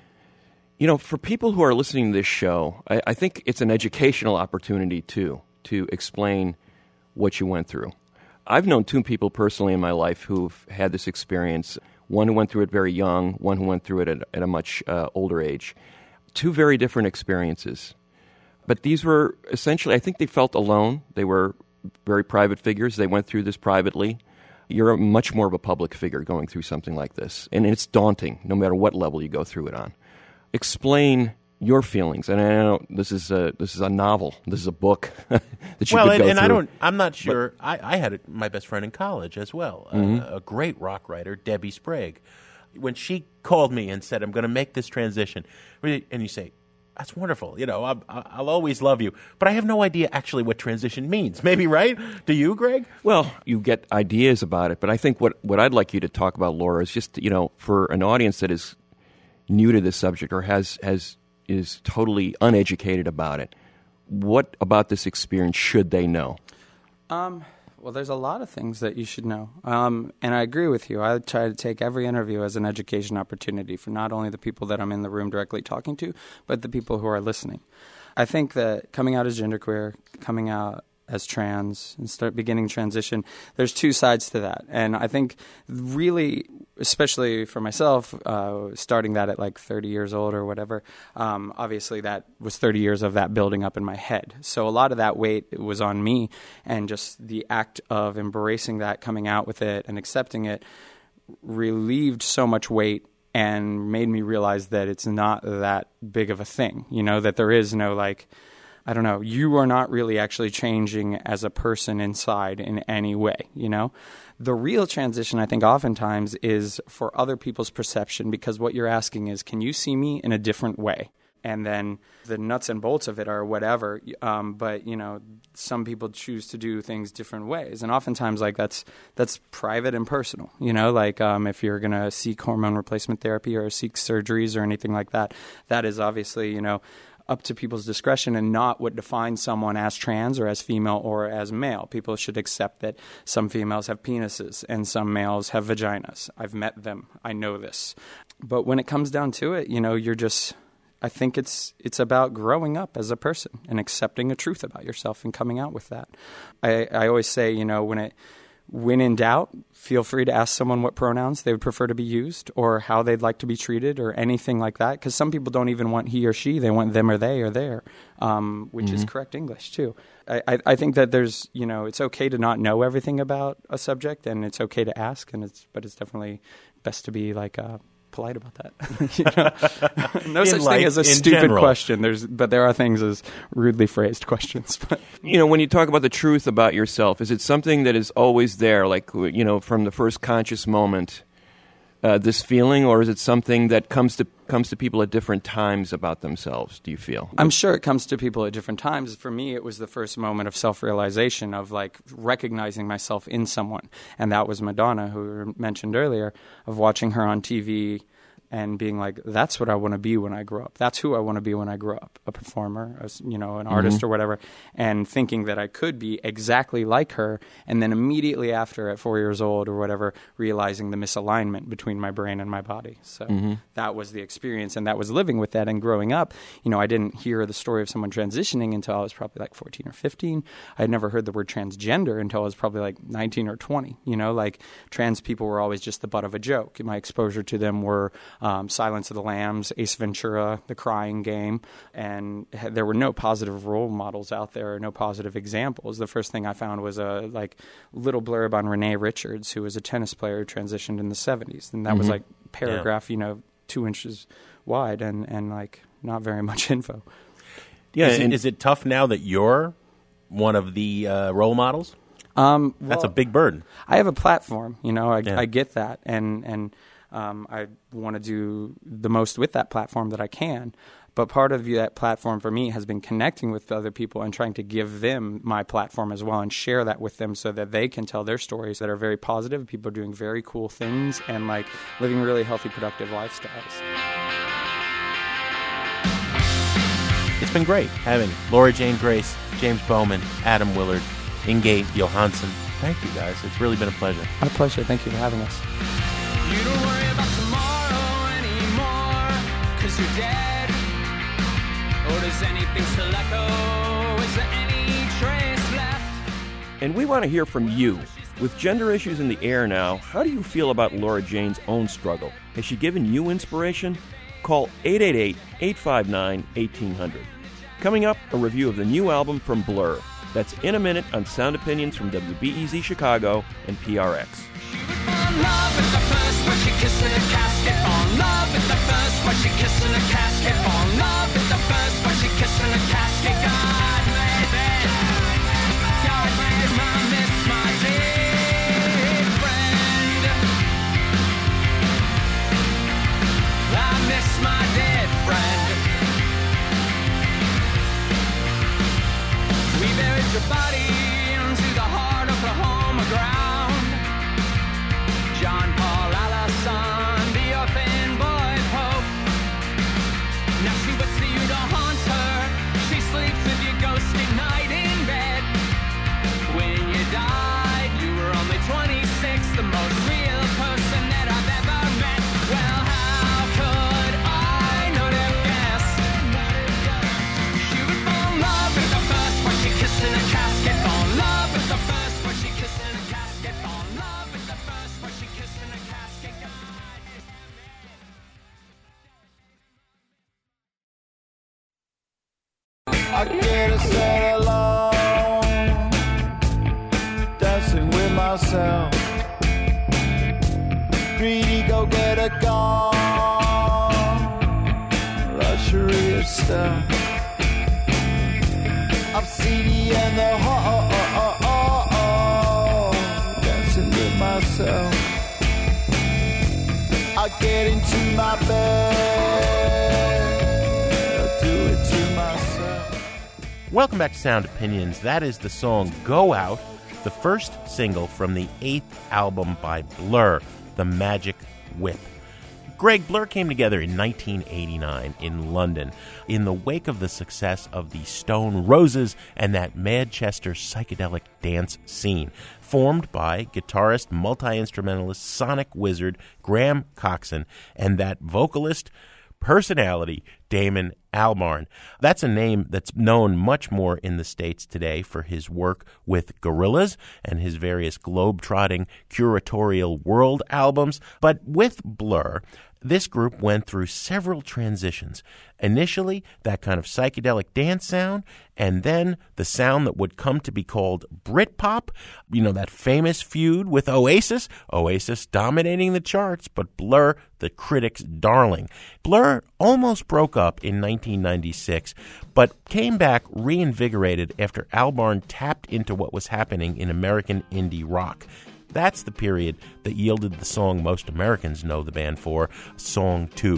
[SPEAKER 3] you know, for people who are listening to this show, I, I think it's an educational opportunity, too, to explain what you went through. I've known two people personally in my life who've had this experience, one who went through it very young, one who went through it at, at a much uh, older age. Two very different experiences. But these were essentially, I think they felt alone. They were very private figures. They went through this privately. You're a much more of a public figure going through something like this. And it's daunting, no matter what level you go through it on. Explain your feelings. And I know this is a, this is a novel. This is a book that you
[SPEAKER 4] well,
[SPEAKER 3] could
[SPEAKER 4] and,
[SPEAKER 3] go
[SPEAKER 4] and
[SPEAKER 3] through.
[SPEAKER 4] I don't, I'm not sure. But, I, I had a, my best friend in college as well, mm-hmm. uh, a great rock writer, Debbie Sprague. When she called me and said, I'm going to make this transition, and you say, that's wonderful. You know, I'll, I'll always love you. But I have no idea actually what transition means. Maybe, right? Do you, Greg?
[SPEAKER 3] Well, you get ideas about it. But I think what, what I'd like you to talk about, Laura, is just, you know, for an audience that is new to this subject or has, has is totally uneducated about it, what about this experience should they know?
[SPEAKER 6] Um, well, there's a lot of things that you should know. Um, and I agree with you. I try to take every interview as an education opportunity for not only the people that I'm in the room directly talking to, but the people who are listening. I think that coming out as genderqueer, coming out as trans, and start beginning transition, there's two sides to that. And I think really, especially for myself, uh, starting that at like thirty years old or whatever, um, obviously that was thirty years of that building up in my head. So a lot of that weight was on me, and just the act of embracing that, coming out with it and accepting it relieved so much weight and made me realize that it's not that big of a thing, you know, that there is no like, I don't know, you are not really actually changing as a person inside in any way, you know? The real transition, I think, oftentimes is for other people's perception, because what you're asking is, can you see me in a different way? And then the nuts and bolts of it are whatever. Um, but, you know, some people choose to do things different ways. And oftentimes, like, that's that's private and personal, you know? Like, um, if you're going to seek hormone replacement therapy or seek surgeries or anything like that, that is obviously, you know, up to people's discretion and not what defines someone as trans or as female or as male. People should accept that some females have penises and some males have vaginas. I've met them. I know this. But when it comes down to it, you know, you're just, I think it's it's about growing up as a person and accepting a truth about yourself and coming out with that. I, I always say, you know, when it when in doubt, feel free to ask someone what pronouns they would prefer to be used or how they'd like to be treated or anything like that. Because some people don't even want he or she. They want them or they or their, um, which mm-hmm. is correct English, too. I, I, I think that there's, you know, it's okay to not know everything about a subject, and it's okay to ask, and it's but it's definitely best to be, like, uh, polite about that. You know? No such
[SPEAKER 4] life,
[SPEAKER 6] thing as a
[SPEAKER 4] in
[SPEAKER 6] stupid
[SPEAKER 4] general.
[SPEAKER 6] question. There's, but there are things as rudely phrased questions. But
[SPEAKER 3] You know, when you talk about the truth about yourself, is it something that is always there, like, you know, from the first conscious moment, uh, this feeling, or is it something that comes to comes to people at different times about themselves, do you feel?
[SPEAKER 6] I'm sure it comes to people at different times. For me, it was the first moment of self-realization, of like recognizing myself in someone. And that was Madonna, who we mentioned earlier, of watching her on T V and being like, that's what I want to be when I grow up. That's who I want to be when I grow up, a performer, a, you know, an artist mm-hmm. or whatever, and thinking that I could be exactly like her, and then immediately after, at four years old or whatever, realizing the misalignment between my brain and my body. So mm-hmm. that was the experience, and that was living with that. And growing up, you know, I didn't hear the story of someone transitioning until I was probably like fourteen or fifteen. I had never heard the word transgender until I was probably like nineteen or twenty. You know, like trans people were always just the butt of a joke. My exposure to them were Um, Silence of the Lambs, Ace Ventura, The Crying Game, and there were no positive role models out there, no positive examples. The first thing I found was a like little blurb on Renee Richards, who was a tennis player who transitioned in the seventies, and that mm-hmm. was like paragraph, yeah. you know, two inches wide, and, and like not very much info.
[SPEAKER 4] Yeah, is, and, it, is it tough now that you're one of the uh, role models?
[SPEAKER 6] Um, well,
[SPEAKER 4] That's a big burden.
[SPEAKER 6] I have a platform, you know, I,
[SPEAKER 4] yeah.
[SPEAKER 6] I get that, and and. Um, I want to do the most with that platform that I can. But part of that platform for me has been connecting with other people and trying to give them my platform as well and share that with them so that they can tell their stories that are very positive. People are doing very cool things and like living really healthy, productive lifestyles.
[SPEAKER 4] It's been great having Laura Jane Grace, James Bowman, Adam Willard, Inge Johansson. Thank you, guys. It's really been a pleasure.
[SPEAKER 6] My pleasure. Thank you for having us.
[SPEAKER 7] You don't worry about tomorrow anymore, 'cause you're dead. Or does anything still echo? Is there any trace left?
[SPEAKER 3] And we want to hear from you. With gender issues in the air now, how do you feel about Laura Jane's own struggle? Has she given you inspiration? Call eight eight eight, eight five nine, one eight hundred. Coming up, a review of the new album from Blur. That's in a minute on Sound Opinions from W B E Z Chicago and P R X.
[SPEAKER 7] Love at the first when she kissing a casket. On love at the first when she kissing a casket. On love at the first when she kissing a casket. God made it. God made my miss my dear friend. I miss my dead friend. We buried your body into the heart of the home ground. John Paul Allison, the orphan boy pope. Now she waits for you to haunt her. She sleeps with your ghost at night in bed. When you died, you were only twenty-six, the most real person that I've ever met. Well, how could I not have guessed? She would
[SPEAKER 9] myself. Greedy go-getter gone, luxury of stuff. I'm seedy and the ho oh, oh, oh, oh, dancing with myself. I get into my bed, I do it to myself.
[SPEAKER 4] Welcome back to Sound Opinions. That is the song Go Out, the first single from the eighth album by Blur, The Magic Whip. Greg, Blur came together in nineteen eighty-nine in London in the wake of the success of the Stone Roses and that Manchester psychedelic dance scene, formed by guitarist, multi-instrumentalist, sonic wizard Graham Coxon and that vocalist personality, Damon Albarn. That's a name that's known much more in the States today for his work with Gorillaz and his various globe-trotting curatorial world albums. But with Blur, this group went through several transitions. Initially, that kind of psychedelic dance sound, and then the sound that would come to be called Britpop, you know, that famous feud with Oasis, Oasis dominating the charts, but Blur, the critics' darling. Blur almost broke up in nineteen ninety-six, but came back reinvigorated after Albarn tapped into what was happening in American indie rock. That's the period that yielded the song most Americans know the band for, Song two.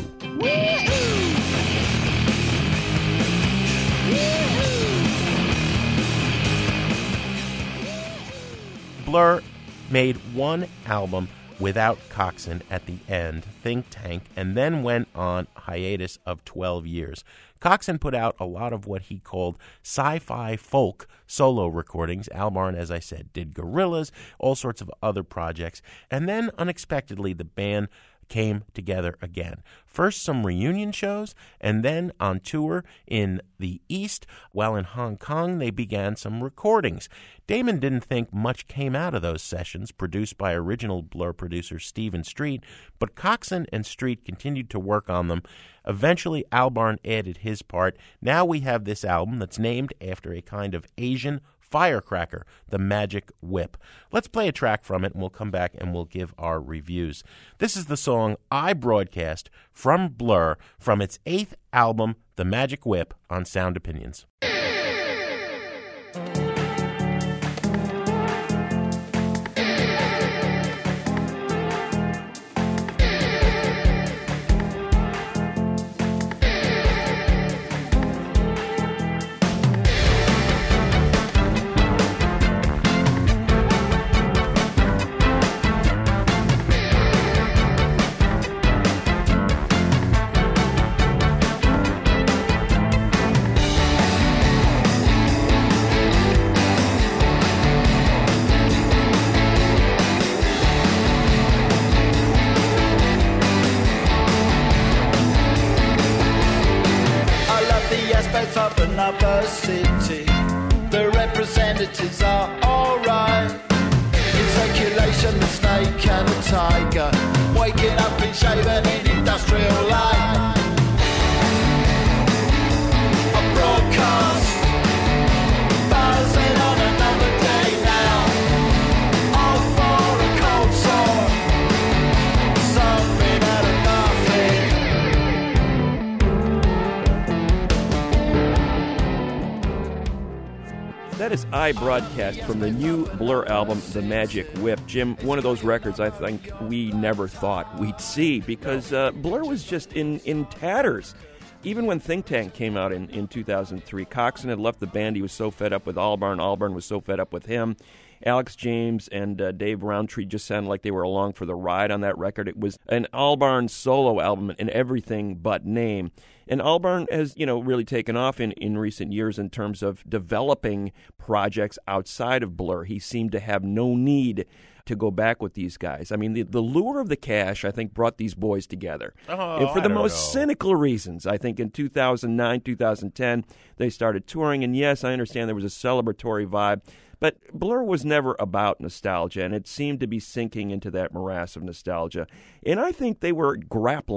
[SPEAKER 4] Blur made one album without Coxon at the end, Think Tank, and then went on hiatus of twelve years. Coxon put out a lot of what he called sci-fi folk solo recordings. Albarn, as I said, did Gorillaz, all sorts of other projects. And then, unexpectedly, the band came together again. First some reunion shows, and then on tour in the East. While in Hong Kong, they began some recordings. Damon didn't think much came out of those sessions, produced by original Blur producer Stephen Street, but Coxon and Street continued to work on them. Eventually, Albarn added his part. Now we have this album that's named after a kind of Asian firecracker, The Magic Whip. Let's play a track from it, and we'll come back and we'll give our reviews. This is the song I broadcast from Blur from its eighth album, The Magic Whip, on Sound Opinions.
[SPEAKER 9] Of another city, the representatives are alright. In circulation, the snake and the tiger, waking up and shaven in industrial light. A broadcast, buzzing on another day now, all for a cold sore, something out of nothing.
[SPEAKER 3] That is I Broadcast from the new Blur album, The Magic Whip. Jim, one of those records I think we never thought we'd see because uh, Blur was just in, in tatters. Even when Think Tank came out in, in two thousand three, Coxon had left the band. He was so fed up with Albarn. Albarn was so fed up with him. Alex James and uh, Dave Rowntree just sounded like they were along for the ride on that record. It was an Albarn solo album in everything but name. And Albarn has, you know, really taken off in, in recent years in terms of developing projects outside of Blur. He seemed to have no need to go back with these guys. I mean, the, the lure of the cash, I think, brought these boys together.
[SPEAKER 4] Oh,
[SPEAKER 3] and for
[SPEAKER 4] I
[SPEAKER 3] the
[SPEAKER 4] don't
[SPEAKER 3] most
[SPEAKER 4] know.
[SPEAKER 3] cynical reasons. I think in two thousand nine, two thousand ten, they started touring. And yes, I understand there was a celebratory vibe. But Blur was never about nostalgia, and it seemed to be sinking into that morass of nostalgia. And I think they were grappling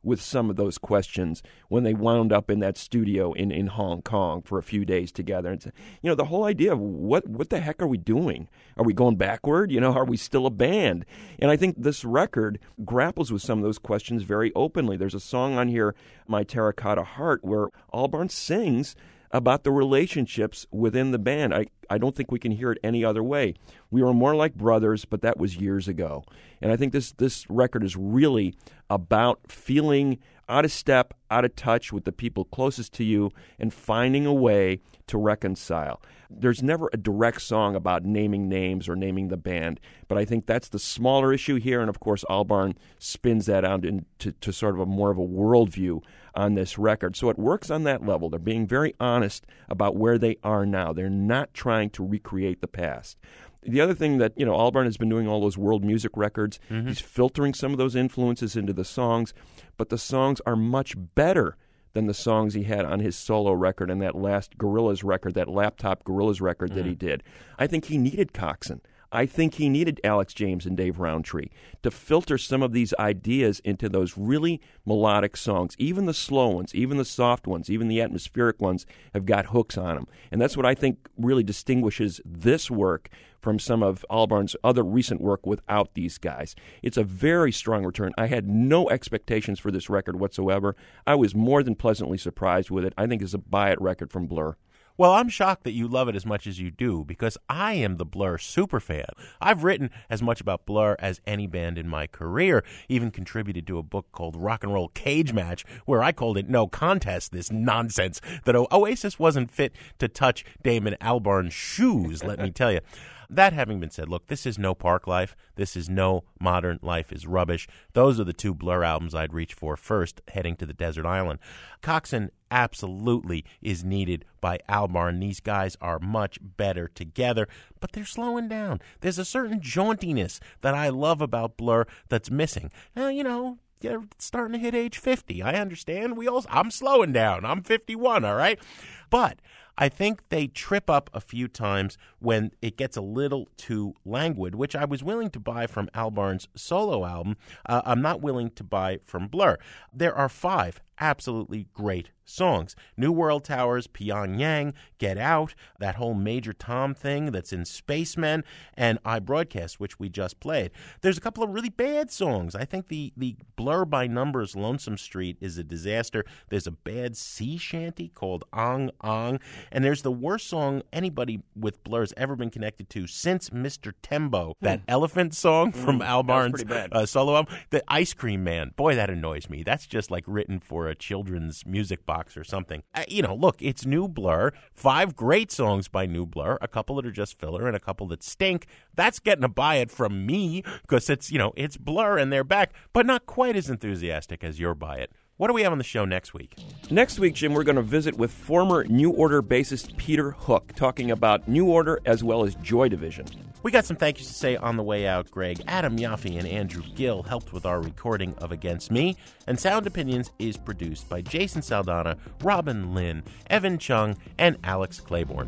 [SPEAKER 3] with some of those questions when they wound up in that studio in, in Hong Kong for a few days together. And, you know, the whole idea of what, what the heck are we doing? Are we going backward? You know, are we still a band? And I think this record grapples with some of those questions very openly. There's a song on here, My Terracotta Heart, where Albarn sings about the relationships within the band. I, I don't think we can hear it any other way. We were more like brothers, but that was years ago. And I think this, this record is really about feeling out of step, out of touch with the people closest to you and finding a way to reconcile. There's never a direct song about naming names or naming the band, but I think that's the smaller issue here. And, of course, Albarn spins that out into to sort of a more of a worldview on this record. So it works on that level. They're being very honest about where they are now. They're not trying to recreate the past. The other thing that, you know, Albarn has been doing all those world music records. Mm-hmm. He's filtering some of those influences into the songs, but the songs are much better than the songs he had on his solo record and that last Gorillaz record, that laptop Gorillaz record mm-hmm. that he did. I think he needed Coxon. I think he needed Alex James and Dave Rowntree to filter some of these ideas into those really melodic songs. Even the slow ones, even the soft ones, even the atmospheric ones have got hooks on them. And that's what I think really distinguishes this work from some of Albarn's other recent work without these guys. It's a very strong return. I had no expectations for this record whatsoever. I was more than pleasantly surprised with it. I think it's a buy-it record from Blur.
[SPEAKER 4] Well, I'm shocked that you love it as much as you do because I am the Blur superfan. I've written as much about Blur as any band in my career, even contributed to a book called Rock and Roll Cage Match, where I called it No Contest, this nonsense that Oasis wasn't fit to touch Damon Albarn's shoes, let me tell you. That having been said, look, this is no Park Life. This is no Modern Life is Rubbish. Those are the two Blur albums I'd reach for first, heading to the desert island. Coxon absolutely is needed by Albarn. These guys are much better together, but they're slowing down. There's a certain jauntiness that I love about Blur that's missing. Now, you know, they're starting to hit age fifty. I understand. We all, I'm slowing down. I'm fifty-one, all right? But I think they trip up a few times when it gets a little too languid, which I was willing to buy from Albarn's solo album. Uh, I'm not willing to buy from Blur. There are five absolutely great songs. New World Towers, Pyongyang, Get Out, that whole Major Tom thing that's in Spacemen, and I Broadcast, which we just played. There's a couple of really bad songs. I think the, the Blur by Numbers Lonesome Street is a disaster. There's a bad sea shanty called Ong Ong, and there's the worst song anybody with Blur has ever been connected to since Mister Tembo, that mm. elephant song from mm, Albarn's uh, solo album. The Ice Cream Man. Boy, that annoys me. That's just like written for a children's music box or something. Uh, you know, look, it's New Blur. Five great songs by New Blur. A couple that are just filler and a couple that stink. That's getting a buy it from me because it's, you know, it's Blur and they're back, but not quite as enthusiastic as your buy it. What do we have on the show next week?
[SPEAKER 3] Next week, Jim, we're going to visit with former New Order bassist Peter Hook, talking about New Order as well as Joy Division.
[SPEAKER 4] We got some thank yous to say on the way out, Greg. Adam Yaffe and Andrew Gill helped with our recording of Against Me, and Sound Opinions is produced by Jason Saldana, Robin Lynn, Evan Chung, and Alex Claiborne.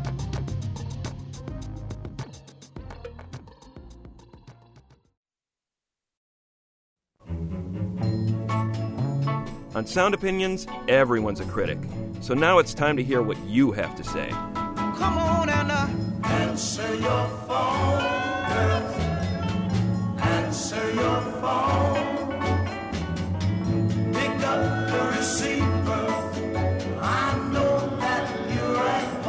[SPEAKER 3] On Sound Opinions, everyone's a critic. So now it's time to hear what you have to say.
[SPEAKER 9] Come on and uh, answer your phone, girls. Answer your phone. Pick up the receiver. I know that you're at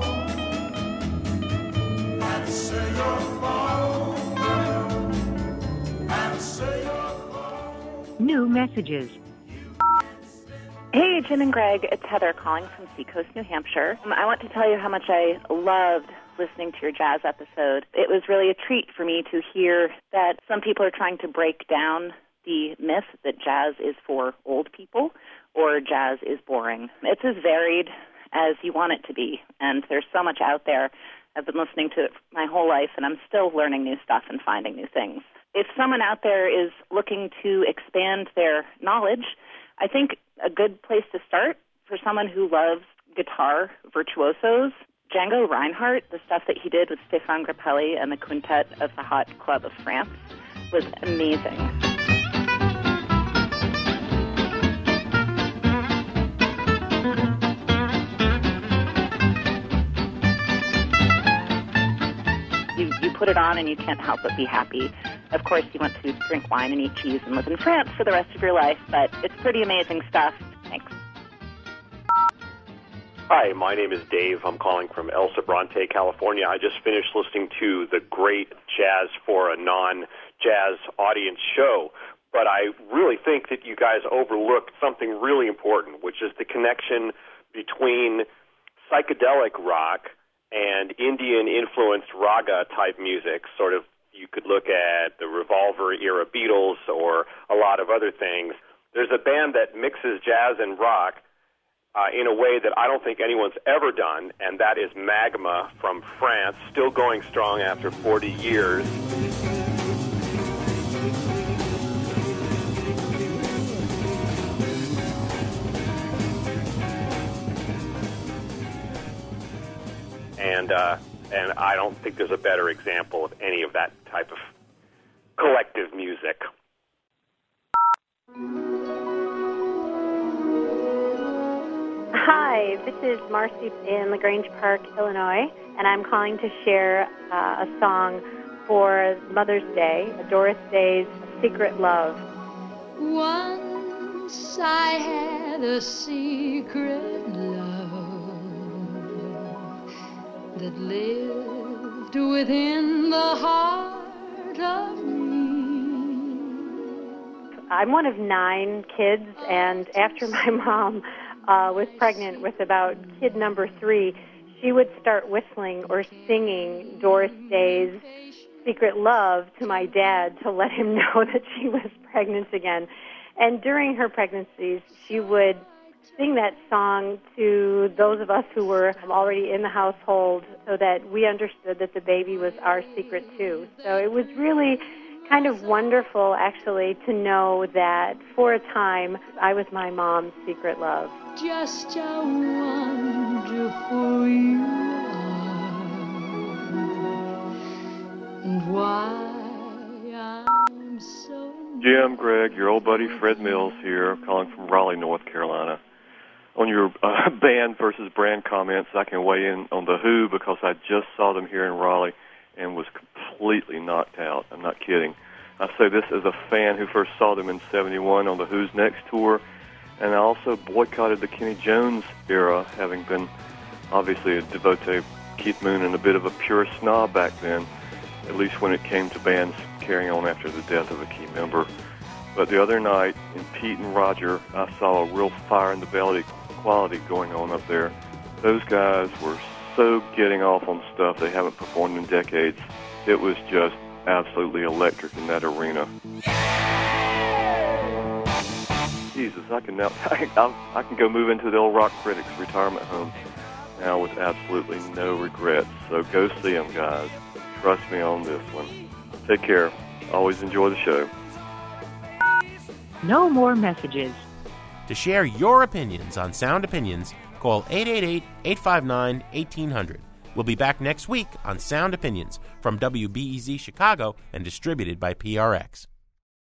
[SPEAKER 9] home. Answer your phone, girl. Answer your phone.
[SPEAKER 10] New messages.
[SPEAKER 11] Hey, Jim and Greg, it's Heather calling from Seacoast, New Hampshire. Um, I want to tell you how much I loved listening to your jazz episode. It was really a treat for me to hear that some people are trying to break down the myth that jazz is for old people or jazz is boring. It's as varied as you want it to be, and there's so much out there. I've been listening to it my whole life, and I'm still learning new stuff and finding new things. If someone out there is looking to expand their knowledge, I think a good place to start for someone who loves guitar virtuosos, Django Reinhardt, the stuff that he did with Stéphane Grappelli and the Quintet of the Hot Club of France was amazing. put it on and you can't help but be happy. Of course, you want to drink wine and eat cheese and live in France for the rest of your life, but it's pretty amazing stuff. Thanks.
[SPEAKER 10] Hi, my name is Dave. I'm calling from El Sobrante, California. I just finished listening to the great Jazz for a Non-Jazz Audience show, but I really think that you guys overlooked something really important, which is the connection between psychedelic rock and Indian-influenced raga-type music. Sort of, you could look at the Revolver-era Beatles or a lot of other things. There's a band that mixes jazz and rock Uh, in a way that I don't think anyone's ever done, and that is Magma from France, still going strong after forty years. And uh, and I don't think there's a better example of any of that type of collective music.
[SPEAKER 12] Hi, this is Marcy in LaGrange Park, Illinois, and I'm calling to share uh, a song for Mother's Day, Doris Day's Secret Love.
[SPEAKER 13] Once I had a secret love that lived within the heart of me.
[SPEAKER 12] I'm one of nine kids, and after my mom Uh, was pregnant with about kid number three, she would start whistling or singing Doris Day's Secret Love to my dad to let him know that she was pregnant again. And during her pregnancies, she would sing that song to those of us who were already in the household so that we understood that the baby was our secret too. So it was really kind of wonderful, actually, to know that for a time I was my mom's secret love.
[SPEAKER 13] Just how wonderful you are, and why I'm so...
[SPEAKER 14] Jim, Greg, your old buddy Fred Mills here, calling from Raleigh, North Carolina. On your uh, band versus brand comments, I can weigh in on The Who because I just saw them here in Raleigh and was completely knocked out. I'm not kidding. I say this as a fan who first saw them in seventy-one on The Who's Next tour, and I also boycotted the Kenny Jones era, having been obviously a devotee of Keith Moon and a bit of a pure snob back then, at least when it came to bands carrying on after the death of a key member. But the other night, in Pete and Roger, I saw a real fire in the belly quality going on up there. Those guys were so getting off on stuff they haven't performed in decades. It was just absolutely electric in that arena. Jesus, I can now I, I can go move into the old Rock Critics retirement home now with absolutely no regrets. So go see them, guys. Trust me on this one. Take care. Always enjoy the show.
[SPEAKER 15] No more messages.
[SPEAKER 4] To share your opinions on Sound Opinions, call eight eight eight, eight five nine, one eight hundred. We'll be back next week on Sound Opinions from W B E Z Chicago and distributed by P R X.